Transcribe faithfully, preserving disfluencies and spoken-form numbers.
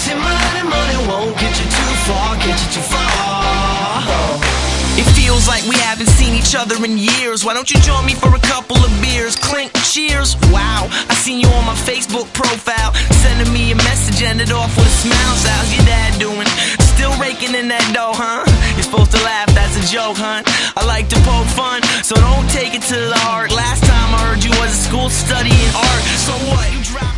chasing money, money won't get you too far, get you too far. It feels like we haven't seen each other in years. Why don't you join me for a couple of beers? Clink, cheers. Wow, I seen you on my Facebook profile, sending me a message, ended off with a smile. So how's your dad doing? Still raking in that dough, huh? You're supposed to laugh, that's a joke, huh? I like to poke fun, so don't take it to the heart. Last time I heard you was at school studying art. So what? You dropped